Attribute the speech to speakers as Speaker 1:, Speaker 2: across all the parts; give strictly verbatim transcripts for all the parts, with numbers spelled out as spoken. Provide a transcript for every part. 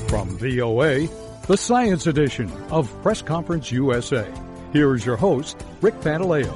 Speaker 1: From V O A, the Science Edition of Press Conference U S A. Here is your host, Rick Pantaleo.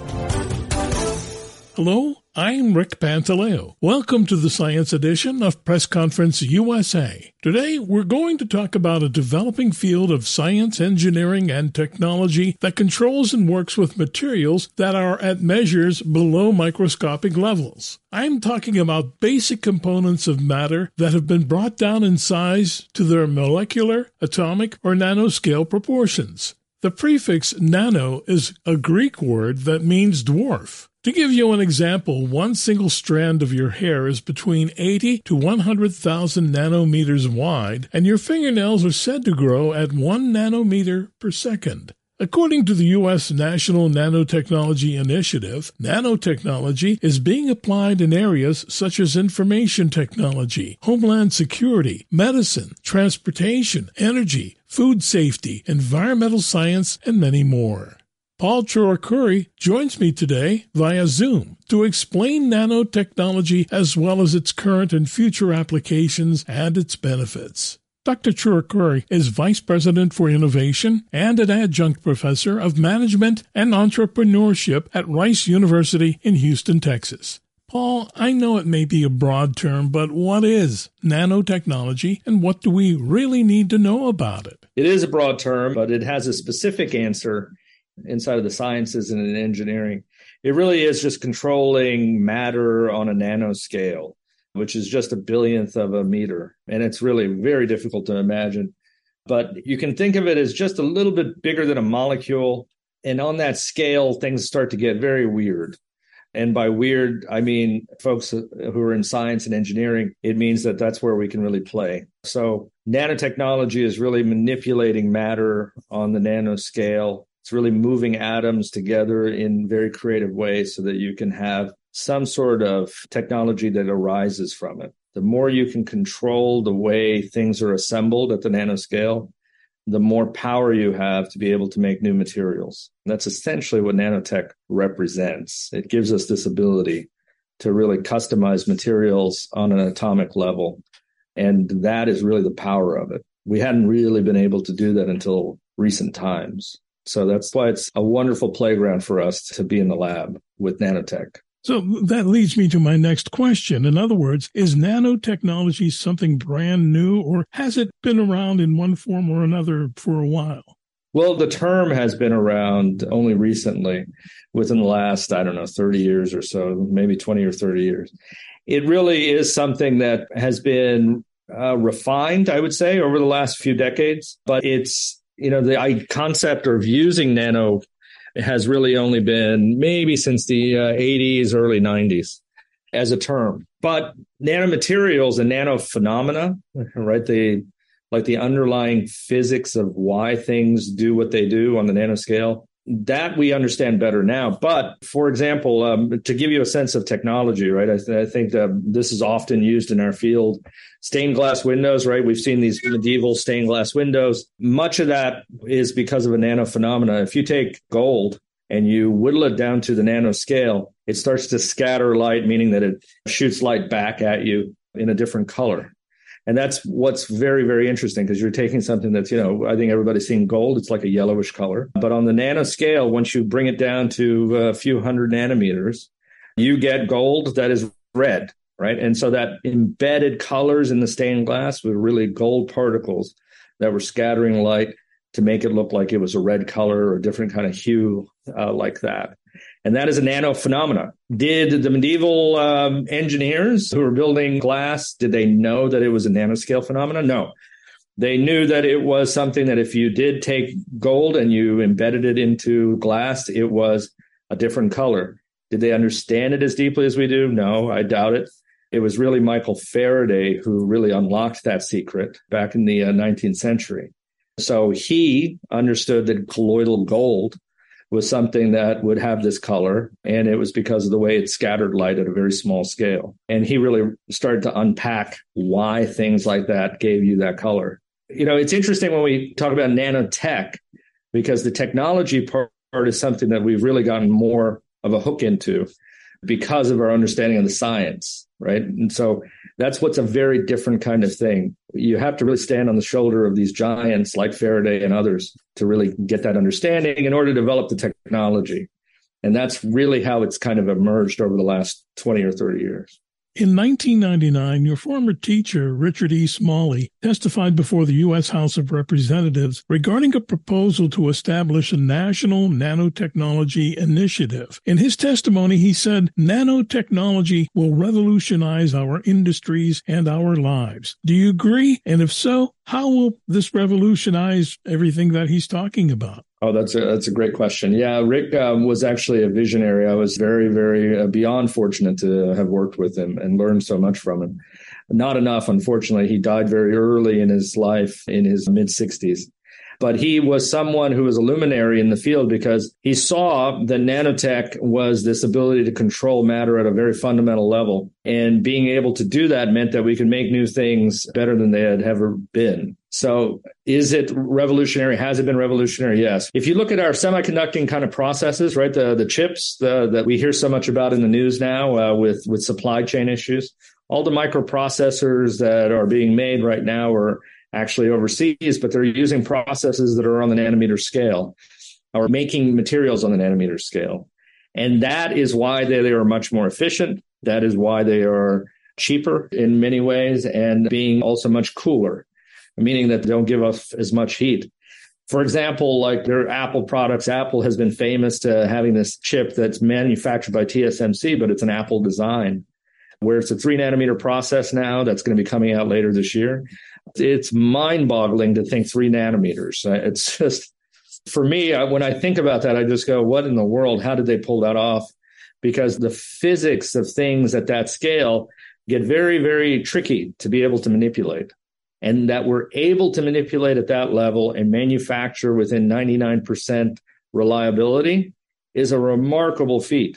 Speaker 2: Hello, I'm Rick Pantaleo. Welcome to the Science Edition of Press Conference U S A. Today, we're going to talk about a developing field of science, engineering, and technology that controls and works with materials that are at measures below microscopic levels. I'm talking about basic components of matter that have been brought down in size to their molecular, atomic, or nanoscale proportions. The prefix nano is a Greek word that means dwarf. To give you an example, one single strand of your hair is between eighty to one hundred thousand nanometers wide, and your fingernails are said to grow at one nanometer per second. According to the U S National Nanotechnology Initiative, nanotechnology is being applied in areas such as information technology, homeland security, medicine, transportation, energy, food safety, environmental science, and many more. Paul Chouroukuri joins me today via Zoom to explain nanotechnology as well as its current and future applications and its benefits. Doctor Chouroukuri is Vice President for Innovation and an Adjunct Professor of Management and Entrepreneurship at Rice University in Houston, Texas. Paul, I know it may be a broad term, but what is nanotechnology and what do we really need to know about it?
Speaker 3: It is a broad term, but it has a specific answer inside of the sciences and in engineering. It really is just controlling matter on a nanoscale, which is just a billionth of a meter. And it's really very difficult to imagine. But you can think of it as just a little bit bigger than a molecule. And on that scale, things start to get very weird. And by weird, I mean, folks who are in science and engineering, it means that that's where we can really play. So nanotechnology is really manipulating matter on the nanoscale. It's really moving atoms together in very creative ways so that you can have some sort of technology that arises from it. The more you can control the way things are assembled at the nanoscale, the more power you have to be able to make new materials. And that's essentially what nanotech represents. It gives us this ability to really customize materials on an atomic level. And that is really the power of it. We hadn't really been able to do that until recent times. So that's why it's a wonderful playground for us to be in the lab with nanotech.
Speaker 2: So that leads me to my next question. In other words, is nanotechnology something brand new, or has it been around in one form or another for a while?
Speaker 3: Well, the term has been around only recently, within the last, I don't know, thirty years or so, maybe twenty or thirty years. It really is something that has been uh, refined, I would say, over the last few decades, but it's You know, the concept of using nano has really only been maybe since the uh, eighties, early nineties as a term. But nanomaterials and nanophenomena, right, the, like the underlying physics of why things do what they do on the nanoscale, that we understand better now. But, for example, um, to give you a sense of technology, right, I, th- I think that this is often used in our field. Stained glass windows, right? We've seen these medieval stained glass windows. Much of that is because of a nanophenomena. If you take gold and you whittle it down to the nanoscale, it starts to scatter light, meaning that it shoots light back at you in a different color. And that's what's very, very interesting, because you're taking something that's, you know, I think everybody's seen gold. It's like a yellowish color. But on the nanoscale, once you bring it down to a few hundred nanometers, you get gold that is red, right? And so that embedded colors in the stained glass were really gold particles that were scattering light to make it look like it was a red color or a different kind of hue uh, like that. And that is a nano phenomena. Did the medieval um, engineers who were building glass, did they know that it was a nanoscale phenomena? No. They knew that it was something that if you did take gold and you embedded it into glass, it was a different color. Did they understand it as deeply as we do? No, I doubt it. It was really Michael Faraday who really unlocked that secret back in the uh, nineteenth century. So he understood that colloidal gold was something that would have this color, and it was because of the way it scattered light at a very small scale. And he really started to unpack why things like that gave you that color. You know, it's interesting when we talk about nanotech, because the technology part is something that we've really gotten more of a hook into because of our understanding of the science, right? And so that's what's a very different kind of thing. you have to really stand on the shoulder of these giants like Faraday and others to really get that understanding in order to develop the technology. And that's really how it's kind of emerged over the last twenty or thirty years.
Speaker 2: In nineteen ninety-nine, your former teacher, Richard E. Smalley, testified before the U S House of Representatives regarding a proposal to establish a national nanotechnology initiative. In his testimony, he said, nanotechnology will revolutionize our industries and our lives. Do you agree? And if so, how will this revolutionize everything that he's talking about?
Speaker 3: Oh, that's a, that's a great question. Yeah, Rick um, was actually a visionary. I was very, very uh, beyond fortunate to have worked with him and learned so much from him. Not enough, unfortunately. He died very early in his life, in his mid-sixties. But he was someone who was a luminary in the field because he saw that nanotech was this ability to control matter at a very fundamental level. And being able to do that meant that we could make new things better than they had ever been. So is it revolutionary? Has it been revolutionary? Yes. If you look at our semiconducting kind of processes, right, the, the chips the, that we hear so much about in the news now uh, with, with supply chain issues, all the microprocessors that are being made right now are actually overseas, but they're using processes that are on the nanometer scale or making materials on the nanometer scale. And that is why they, they are much more efficient. That is why they are cheaper in many ways and being also much cooler, meaning that they don't give off as much heat. For example, like their Apple products, Apple has been famous to having this chip that's manufactured by T S M C, but it's an Apple design, where it's a three nanometer process now that's going to be coming out later this year. It's mind-boggling to think three nanometers. It's just, for me, when I think about that, I just go, what in the world? How did they pull that off? Because the physics of things at that scale get very, very tricky to be able to manipulate. And that we're able to manipulate at that level and manufacture within ninety-nine percent reliability is a remarkable feat.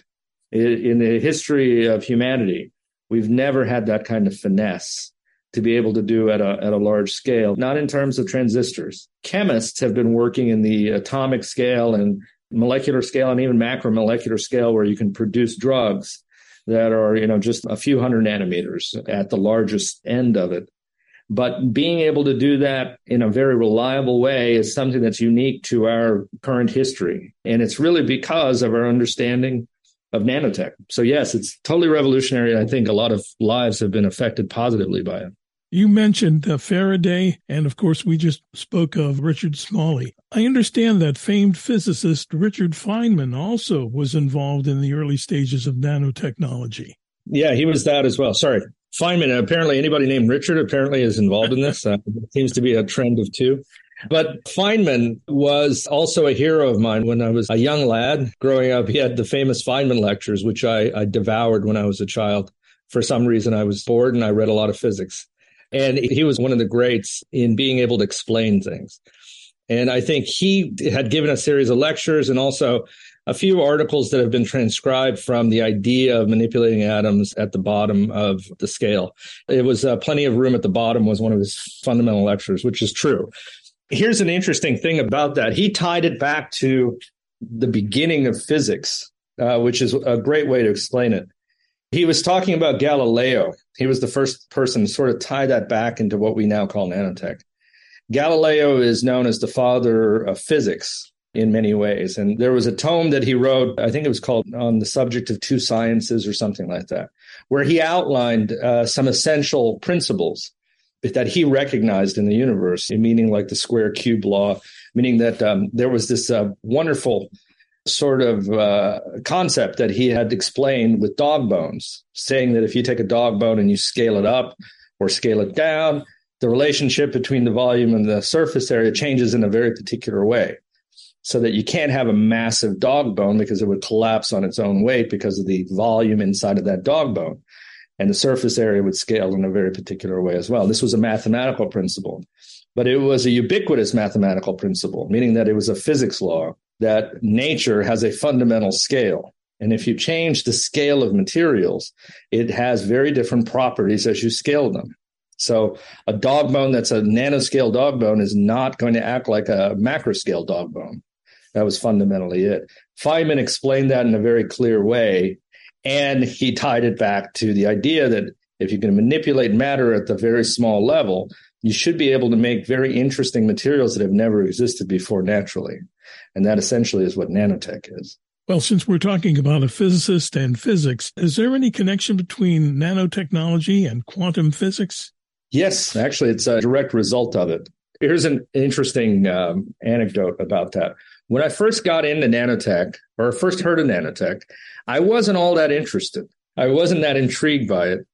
Speaker 3: In the history of humanity, we've never had that kind of finesse to be able to do at a, at a large scale, not in terms of transistors. Chemists have been working in the atomic scale and molecular scale and even macromolecular scale where you can produce drugs that are, you know, just a few hundred nanometers at the largest end of it. But being able to do that in a very reliable way is something that's unique to our current history. And it's really because of our understanding of nanotech. So yes, it's totally revolutionary. I think a lot of lives have been affected positively by it.
Speaker 2: You mentioned uh, Faraday, and of course, we just spoke of Richard Smalley. I understand that famed physicist Richard Feynman also was involved in the early stages of nanotechnology.
Speaker 3: Yeah, he was that as well. Sorry. Feynman, apparently anybody named Richard apparently is involved in this. Uh, it seems to be a trend of two. But Feynman was also a hero of mine when I was a young lad. Growing up, he had the famous Feynman lectures, which I, I devoured when I was a child. For some reason, I was bored and I read a lot of physics. And he was one of the greats in being able to explain things. And I think he had given a series of lectures and also a few articles that have been transcribed from the idea of manipulating atoms at the bottom of the scale. It was uh, Plenty of Room at the Bottom was one of his fundamental lectures, which is true. Here's an interesting thing about that. He tied it back to the beginning of physics, uh, which is a great way to explain it. He was talking about Galileo. He was the first person to sort of tie that back into what we now call nanotech. Galileo is known as the father of physics in many ways. And there was a tome that he wrote, I think it was called On the Subject of Two Sciences or something like that, where he outlined uh, some essential principles that he recognized in the universe, meaning like the square cube law, meaning that um, there was this uh, wonderful sort of uh, concept that he had explained with dog bones, saying that if you take a dog bone and you scale it up or scale it down, the relationship between the volume and the surface area changes in a very particular way, so that you can't have a massive dog bone because it would collapse on its own weight because of the volume inside of that dog bone. And the surface area would scale in a very particular way as well. This was a mathematical principle, but it was a ubiquitous mathematical principle, meaning that it was a physics law that nature has a fundamental scale. And if you change the scale of materials, it has very different properties as you scale them. So a dog bone that's a nanoscale dog bone is not going to act like a macroscale dog bone. That was fundamentally it. Feynman explained that in a very clear way. And he tied it back to the idea that if you can manipulate matter at the very small level, you should be able to make very interesting materials that have never existed before naturally. And that essentially is what nanotech is.
Speaker 2: Well, since we're talking about a physicist and physics, is there any connection between nanotechnology and quantum physics?
Speaker 3: Yes, actually, it's a direct result of it. Here's an interesting um, anecdote about that. When I first got into nanotech, or first heard of nanotech, I wasn't all that interested. I wasn't that intrigued by it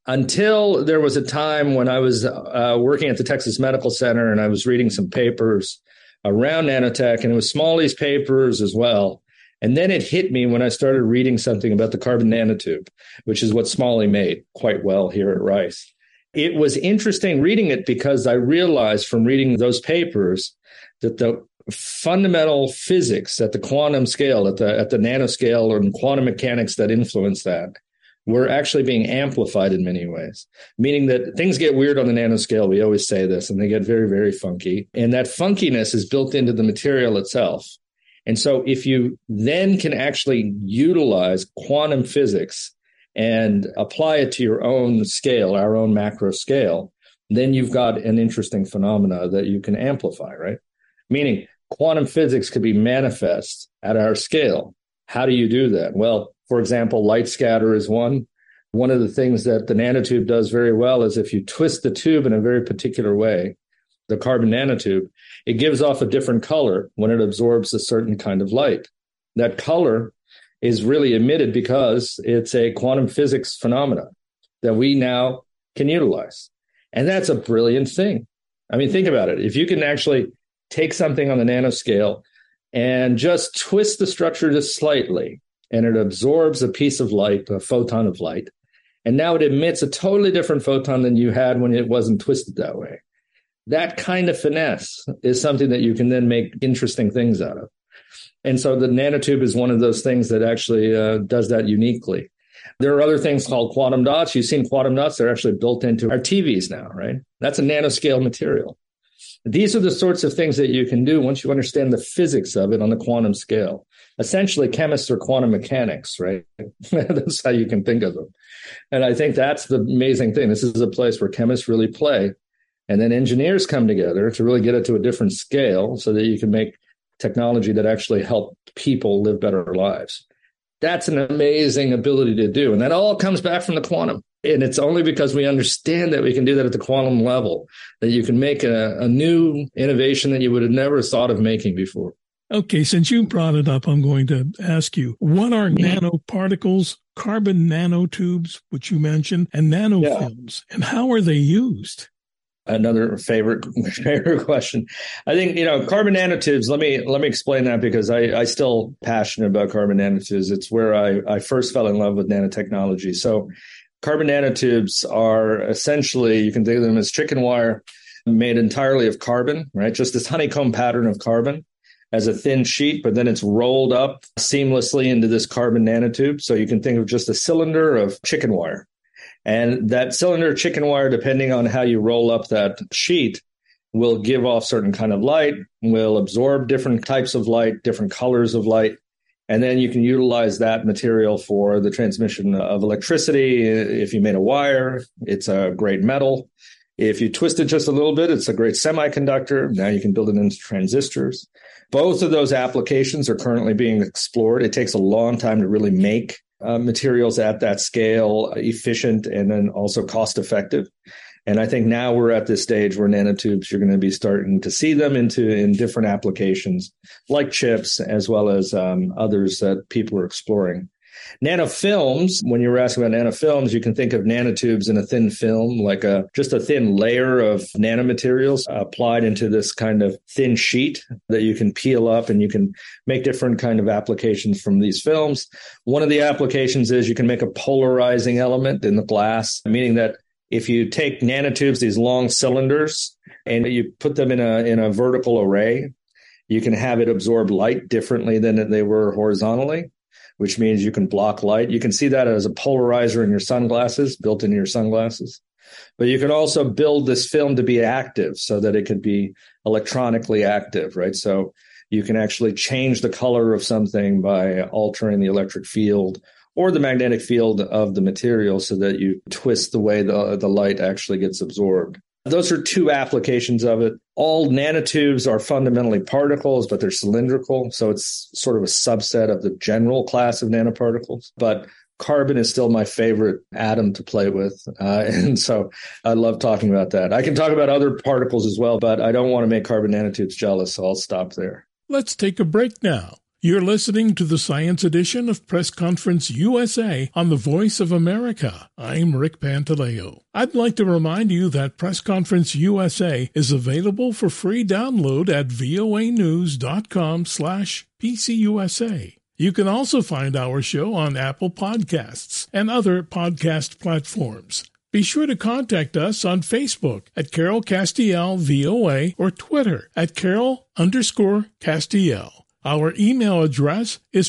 Speaker 3: until there was a time when I was uh, working at the Texas Medical Center and I was reading some papers around nanotech, and it was Smalley's papers as well. And then it hit me when I started reading something about the carbon nanotube, which is what Smalley made quite well here at Rice. It was interesting reading it because I realized from reading those papers that the fundamental physics at the quantum scale, at the at the nanoscale, and quantum mechanics that influence that were actually being amplified in many ways, meaning that things get weird on the nanoscale. We always say this, and they get very, very funky. And that funkiness is built into the material itself. And so if you then can actually utilize quantum physics and apply it to your own scale, our own macro scale, then you've got an interesting phenomena that you can amplify, right? Meaning quantum physics could be manifest at our scale. How do you do that? Well, for example, light scatter is one. One of the things that the nanotube does very well is if you twist the tube in a very particular way, the carbon nanotube, it gives off a different color when it absorbs a certain kind of light. That color is really emitted because it's a quantum physics phenomena that we now can utilize. And that's a brilliant thing. I mean, think about it. If you can actually take something on the nanoscale and just twist the structure just slightly, and it absorbs a piece of light, a photon of light, and now it emits a totally different photon than you had when it wasn't twisted that way. That kind of finesse is something that you can then make interesting things out of. And so the nanotube is one of those things that actually uh, does that uniquely. There are other things called quantum dots. You've seen quantum dots. They're actually built into our T Vs now, right? That's a nanoscale material. These are the sorts of things that you can do once you understand the physics of it on the quantum scale. Essentially, chemists are quantum mechanics, right? That's how you can think of them. And I think that's the amazing thing. This is a place where chemists really play. And then engineers come together to really get it to a different scale so that you can make technology that actually help people live better lives. That's an amazing ability to do. And that all comes back from the quantum. And it's only because we understand that we can do that at the quantum level that you can make a, a new innovation that you would have never thought of making before.
Speaker 2: Okay, since you brought it up, I'm going to ask you, what are yeah. nanoparticles, carbon nanotubes, which you mentioned, and nanofilms, yeah. and how are they used?
Speaker 3: Another favorite favorite question. I think, you know, carbon nanotubes, let me let me explain that because I, I still passionate about carbon nanotubes. It's where I, I first fell in love with nanotechnology. So carbon nanotubes are essentially, you can think of them as chicken wire made entirely of carbon, right? Just this honeycomb pattern of carbon as a thin sheet, but then it's rolled up seamlessly into this carbon nanotube. So you can think of just a cylinder of chicken wire. And that cylinder chicken wire, depending on how you roll up that sheet, will give off certain kind of light, will absorb different types of light, different colors of light. And then you can utilize that material for the transmission of electricity. If you made a wire, it's a great metal. If you twist it just a little bit, it's a great semiconductor. Now you can build it into transistors. Both of those applications are currently being explored. It takes a long time to really make uh, materials at that scale, efficient, and then also cost effective. And I think now we're at this stage where nanotubes, you're going to be starting to see them into in different applications like chips, as well as um, others that people are exploring. Nanofilms, when you were asking about nanofilms, you can think of nanotubes in a thin film, like a just a thin layer of nanomaterials applied into this kind of thin sheet that you can peel up, and you can make different kind of applications from these films. One of the applications is you can make a polarizing element in the glass, meaning that if you take nanotubes, these long cylinders, and you put them in a in a vertical array, you can have it absorb light differently than they were horizontally, which means you can block light. You can see that as a polarizer in your sunglasses, built into your sunglasses. But you can also build this film to be active so that it could be electronically active, right? So you can actually change the color of something by altering the electric field or the magnetic field of the material so that you twist the way the, the light actually gets absorbed. Those are two applications of it. All nanotubes are fundamentally particles, but they're cylindrical. So it's sort of a subset of the general class of nanoparticles. But carbon is still my favorite atom to play with. Uh, and so I love talking about that. I can talk about other particles as well, but I don't want to make carbon nanotubes jealous, so I'll stop there.
Speaker 2: Let's take a break now. You're listening to the Science Edition of Press Conference U S A on the Voice of America. I'm Rick Pantaleo. I'd like to remind you that Press Conference U S A is available for free download at voanews.com slash PCUSA. You can also find our show on Apple Podcasts and other podcast platforms. Be sure to contact us on Facebook at Carol Castiel V O A or Twitter at Carol underscore Castiel. Our email address is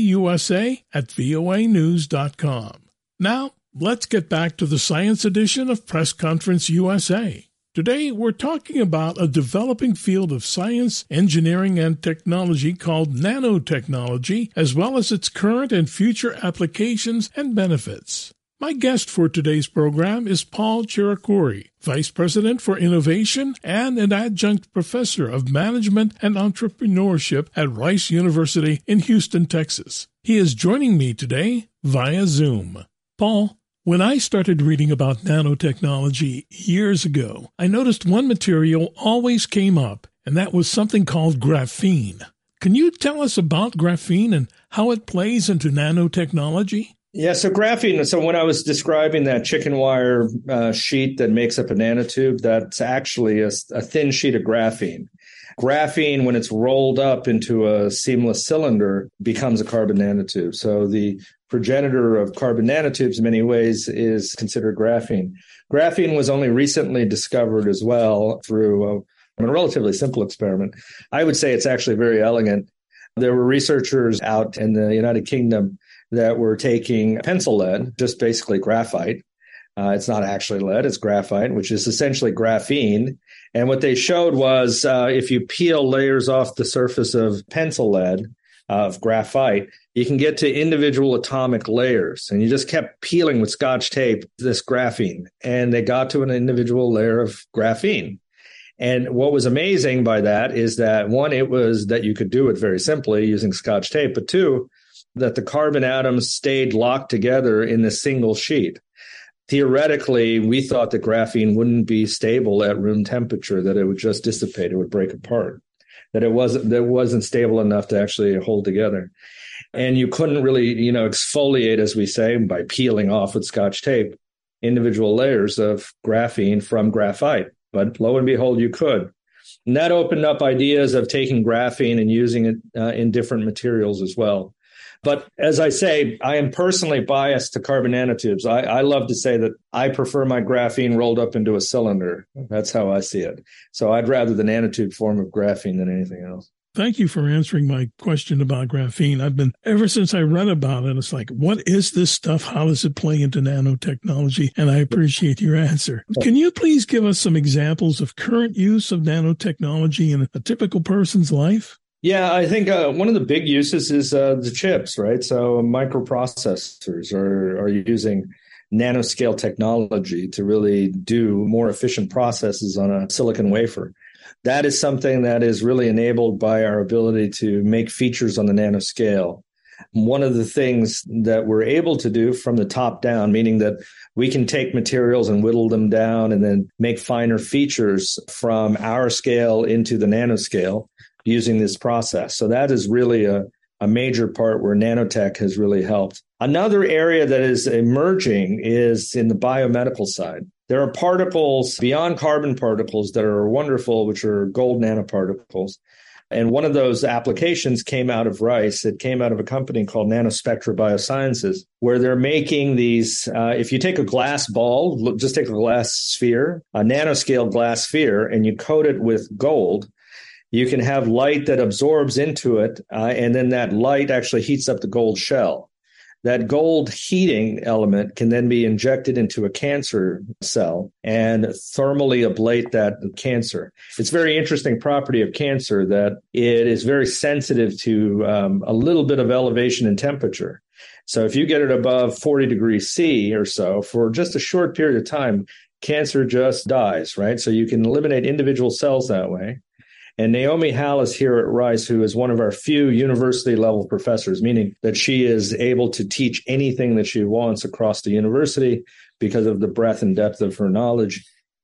Speaker 2: pcusa at voanews dot com. Now, let's get back to the Science Edition of Press Conference U S A. Today, we're talking about a developing field of science, engineering, and technology called nanotechnology, as well as its current and future applications and benefits. My guest for today's program is Paul Cherukuri, Vice President for Innovation and an Adjunct Professor of Management and Entrepreneurship at Rice University in Houston, Texas. He is joining me today via Zoom. Paul, when I started reading about nanotechnology years ago, I noticed one material always came up, and that was something called graphene. Can you tell us about graphene and how it plays into nanotechnology?
Speaker 3: Yeah, so graphene, so when I was describing that chicken wire uh, sheet that makes up a nanotube, that's actually a, a thin sheet of graphene. Graphene, when it's rolled up into a seamless cylinder, becomes a carbon nanotube. So the progenitor of carbon nanotubes in many ways is considered graphene. Graphene was only recently discovered as well through a, a relatively simple experiment. I would say it's actually very elegant. There were researchers out in the United Kingdom that were taking pencil lead, just basically graphite. Uh, it's not actually lead, it's graphite, which is essentially graphene. And what they showed was uh, if you peel layers off the surface of pencil lead, uh, of graphite, you can get to individual atomic layers. And you just kept peeling with Scotch tape this graphene. And they got to an individual layer of graphene. And what was amazing by that is that, one, it was that you could do it very simply using Scotch tape, but two, that the carbon atoms stayed locked together in this single sheet. Theoretically, we thought that graphene wouldn't be stable at room temperature, that it would just dissipate, it would break apart, that it wasn't, that it wasn't stable enough to actually hold together. And you couldn't really, you know, exfoliate, as we say, by peeling off with Scotch tape, individual layers of graphene from graphite. But lo and behold, you could. And that opened up ideas of taking graphene and using it uh, in different materials as well. But as I say, I am personally biased to carbon nanotubes. I, I love to say that I prefer my graphene rolled up into a cylinder. That's how I see it. So I'd rather the nanotube form of graphene than anything else.
Speaker 2: Thank you for answering my question about graphene. I've been, ever since I read about it, it's like, what is this stuff? How does it play into nanotechnology? And I appreciate your answer. Can you please give us some examples of current use of nanotechnology in a typical person's life?
Speaker 3: Yeah, I think uh, one of the big uses is uh, the chips, right? So microprocessors are, are using nanoscale technology to really do more efficient processes on a silicon wafer. That is something that is really enabled by our ability to make features on the nanoscale. One of the things that we're able to do from the top down, meaning that we can take materials and whittle them down and then make finer features from our scale into the nanoscale using this process. So that is really a, a major part where nanotech has really helped. Another area that is emerging is in the biomedical side. There are particles beyond carbon particles that are wonderful, which are gold nanoparticles. And one of those applications came out of Rice. It came out of a company called Nanospectra Biosciences, where they're making these, uh, if you take a glass ball, just take a glass sphere, a nanoscale glass sphere, and you coat it with gold, you can have light that absorbs into it, uh, and then that light actually heats up the gold shell. That gold heating element can then be injected into a cancer cell and thermally ablate that cancer. It's a very interesting property of cancer that it is very sensitive to um, a little bit of elevation in temperature. So if you get it above forty degrees C or so for just a short period of time, cancer just dies, right? So you can eliminate individual cells that way. And Naomi Hallis here at Rice, who is one of our few university-level professors, meaning that she is able to teach anything that she wants across the university because of the breadth and depth of her knowledge.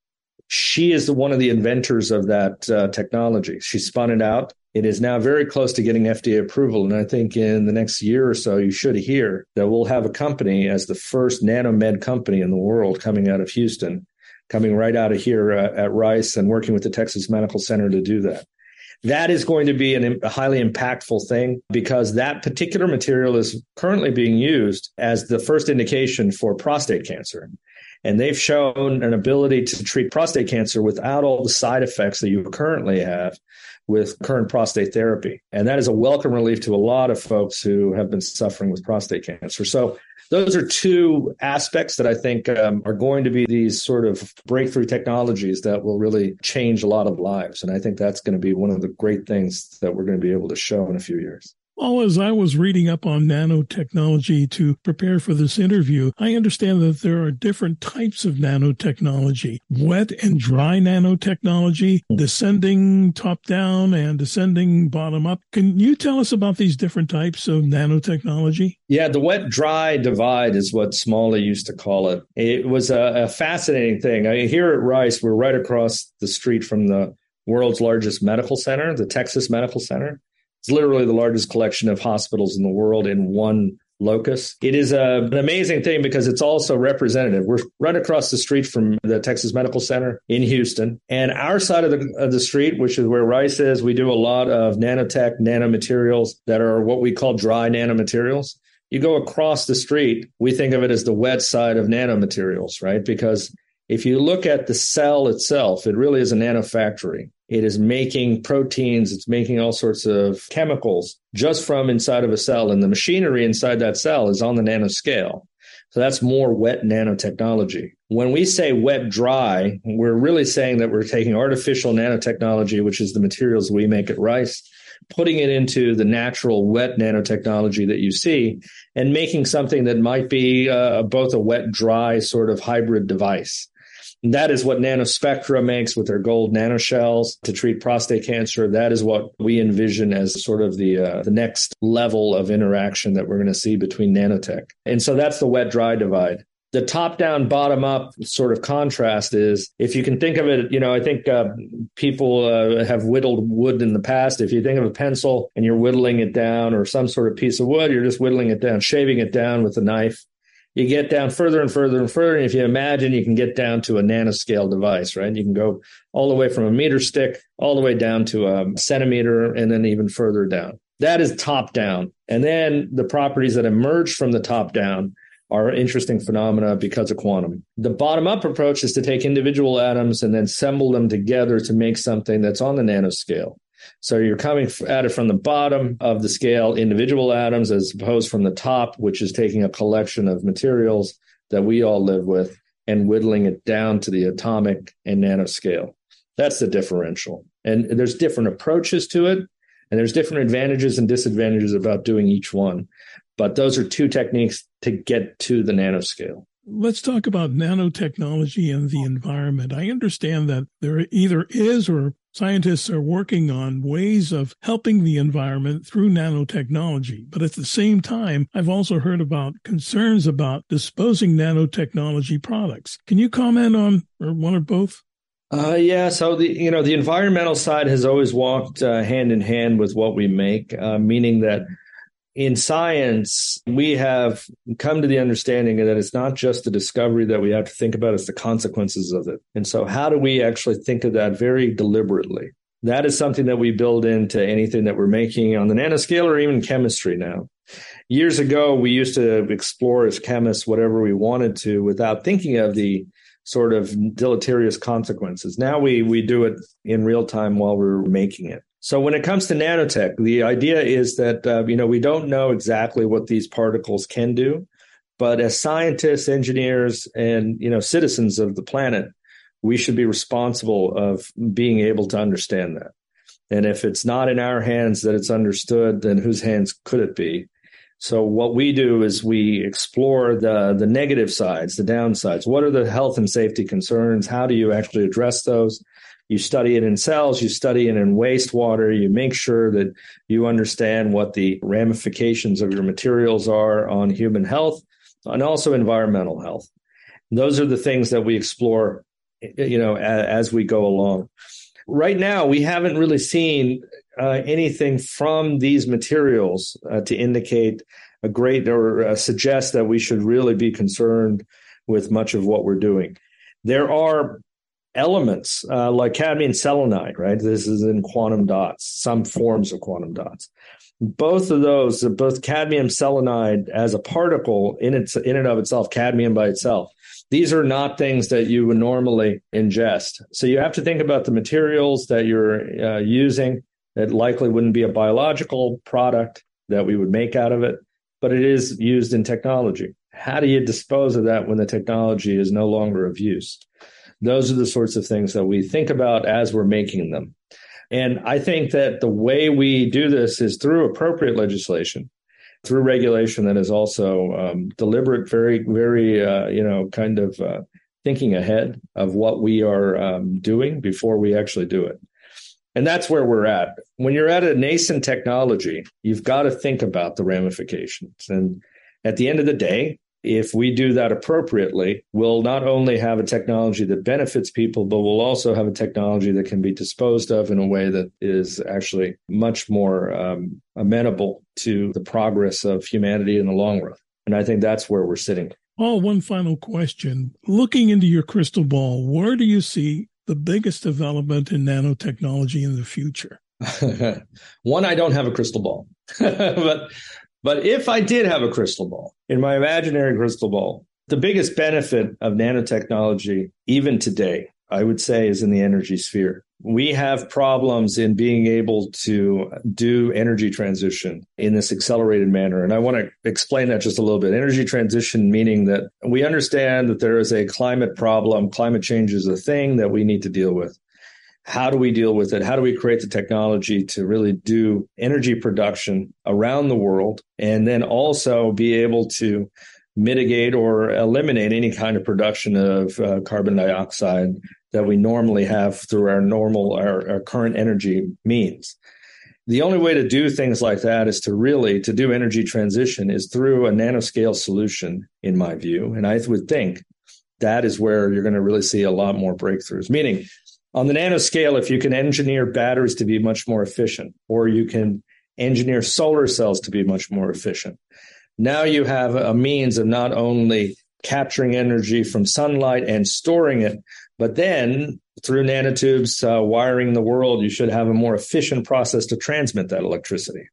Speaker 3: She is one of the inventors of that uh, technology. She spun it out. It is now very close to getting F D A approval. And I think in the next year or so, you should hear that we'll have a company as the first nanomed company in the world coming out of Houston, coming right out of here uh, at Rice and working with the Texas Medical Center to do that. That is going to be an, a highly impactful thing because that particular material is currently being used as the first indication for prostate cancer. And they've shown an ability to treat prostate cancer without all the side effects that you currently have with current prostate therapy. And that is a welcome relief to a lot of folks who have been suffering with prostate cancer. So those are two aspects that I think um, are going to be these sort of breakthrough technologies that will really change a lot of lives. And I think that's going to be one of the great things that we're going to be able to show in a few years.
Speaker 2: Well, as I was reading up on nanotechnology to prepare for this interview, I understand that there are different types of nanotechnology, wet and dry nanotechnology, descending top down and descending bottom up. Can you tell us about these different types of nanotechnology?
Speaker 3: Yeah, the wet-dry divide is what Smalley used to call it. It was a, a fascinating thing. I mean, here at Rice, we're right across the street from the world's largest medical center, the Texas Medical Center. It's literally the largest collection of hospitals in the world in one locus. It is a, an amazing thing because it's also representative. We're right across the street from the Texas Medical Center in Houston. And our side of the, of the street, which is where Rice is, we do a lot of nanotech, nanomaterials that are what we call dry nanomaterials. You go across the street, we think of it as the wet side of nanomaterials, right? Because if you look at the cell itself, it really is a nanofactory. It is making proteins. It's making all sorts of chemicals just from inside of a cell. And the machinery inside that cell is on the nanoscale. So that's more wet nanotechnology. When we say wet dry, we're really saying that we're taking artificial nanotechnology, which is the materials we make at Rice, putting it into the natural wet nanotechnology that you see and making something that might be uh, both a wet dry sort of hybrid device. And that is what Nanospectra makes with their gold nanoshells to treat prostate cancer. That is what we envision as sort of the uh, the next level of interaction that we're going to see between nanotech. And so that's the wet-dry divide. The top-down, bottom-up sort of contrast is, if you can think of it, you know, I think uh, people uh, have whittled wood in the past. If you think of a pencil and you're whittling it down, or some sort of piece of wood, you're just whittling it down, shaving it down with a knife. You get down further and further and further. And if you imagine, you can get down to a nanoscale device, right? You can go all the way from a meter stick all the way down to a centimeter and then even further down. That is top down. And then the properties that emerge from the top down are interesting phenomena because of quantum. The bottom up approach is to take individual atoms and then assemble them together to make something that's on the nanoscale. So you're coming at it from the bottom of the scale, individual atoms, as opposed from the top, which is taking a collection of materials that we all live with and whittling it down to the atomic and nanoscale. That's the differential. And there's different approaches to it, and there's different advantages and disadvantages about doing each one. But those are two techniques to get to the nanoscale.
Speaker 2: Let's talk about nanotechnology and the environment. I understand that there either is or scientists are working on ways of helping the environment through nanotechnology. But at the same time, I've also heard about concerns about disposing nanotechnology products. Can you comment on or one or both?
Speaker 3: Uh, yeah, so the you know the environmental side has always walked uh, hand in hand with what we make, uh, meaning that in science, we have come to the understanding that it's not just the discovery that we have to think about, it's the consequences of it. And so how do we actually think of that very deliberately? That is something that we build into anything that we're making on the nanoscale or even chemistry now. Years ago, we used to explore as chemists whatever we wanted to without thinking of the sort of deleterious consequences. Now we we do it in real time while we're making it. So when it comes to nanotech, the idea is that, uh, you know, we don't know exactly what these particles can do, but as scientists, engineers, and, you know, citizens of the planet, we should be responsible of being able to understand that. And if it's not in our hands that it's understood, then whose hands could it be? So what we do is we explore the, the negative sides, the downsides. What are the health and safety concerns? How do you actually address those? You study it in cells, you study it in wastewater, you make sure that you understand what the ramifications of your materials are on human health and also environmental health. Those are the things that we explore, you know, as, as we go along. Right now, we haven't really seen uh, anything from these materials uh, to indicate a great or uh, suggest that we should really be concerned with much of what we're doing. There are elements uh, like cadmium selenide, right? This is in quantum dots, some forms of quantum dots. Both of those, both cadmium selenide as a particle in its in and of itself, cadmium by itself, these are not things that you would normally ingest. So you have to think about the materials that you're uh, using. It likely wouldn't be a biological product that we would make out of it, but it is used in technology. How do you dispose of that when the technology is no longer of use? Those are the sorts of things that we think about as we're making them. And I think that the way we do this is through appropriate legislation, through regulation that is also um, deliberate, very, very, uh, you know, kind of uh, thinking ahead of what we are um, doing before we actually do it. And that's where we're at. When you're at a nascent technology, you've got to think about the ramifications. And at the end of the day, if we do that appropriately, we'll not only have a technology that benefits people, but we'll also have a technology that can be disposed of in a way that is actually much more um, amenable to the progress of humanity in the long run. And I think that's where we're sitting.
Speaker 2: Paul, one final question. Looking into your crystal ball, where do you see the biggest development in nanotechnology in the future?
Speaker 3: One, I don't have a crystal ball, but But if I did have a crystal ball, in my imaginary crystal ball, the biggest benefit of nanotechnology, even today, I would say, is in the energy sphere. We have problems in being able to do energy transition in this accelerated manner. And I want to explain that just a little bit. Energy transition meaning that we understand that there is a climate problem. Climate change is a thing that we need to deal with. How do we deal with it? How do we create the technology to really do energy production around the world and then also be able to mitigate or eliminate any kind of production of uh, carbon dioxide that we normally have through our normal, our, our current energy means? The only way to do things like that is to really, to do energy transition is through a nanoscale solution, in my view. And I would think that is where you're going to really see a lot more breakthroughs, meaning on the nanoscale, if you can engineer batteries to be much more efficient, or you can engineer solar cells to be much more efficient, now you have a means of not only capturing energy from sunlight and storing it, but then through nanotubes uh, wiring the world, you should have a more efficient process to transmit that electricity.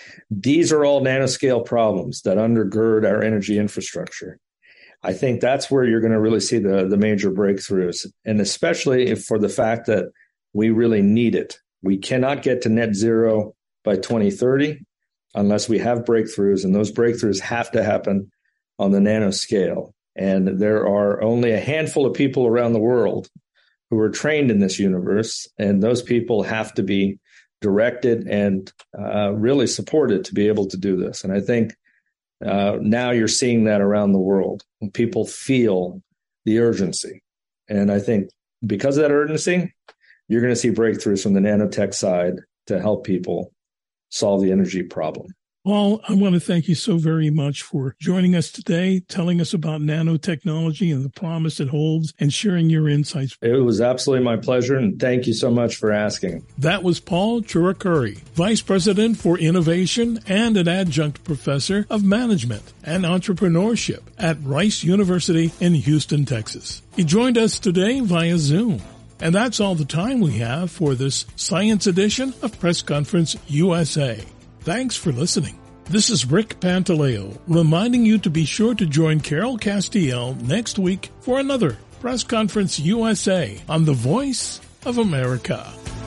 Speaker 3: These are all nanoscale problems that undergird our energy infrastructure. I think that's where you're going to really see the, the major breakthroughs, and especially if for the fact that we really need it. We cannot get to net zero by twenty thirty unless we have breakthroughs, and those breakthroughs have to happen on the nanoscale. And there are only a handful of people around the world who are trained in this universe, and those people have to be directed and uh, really supported to be able to do this. And I think Uh, now you're seeing that around the world. People feel the urgency. And I think because of that urgency, you're going to see breakthroughs from the nanotech side to help people solve the energy problem.
Speaker 2: Paul, I want to thank you so very much for joining us today, telling us about nanotechnology and the promise it holds, and sharing your insights.
Speaker 3: It was absolutely my pleasure, and thank you so much for asking.
Speaker 2: That was Paul Chirukuri, Vice President for Innovation and an Adjunct Professor of Management and Entrepreneurship at Rice University in Houston, Texas. He joined us today via Zoom. And that's all the time we have for this Science Edition of Press Conference U S A. Thanks for listening. This is Rick Pantaleo, reminding you to be sure to join Carol Castiel next week for another Press Conference U S A on the Voice of America.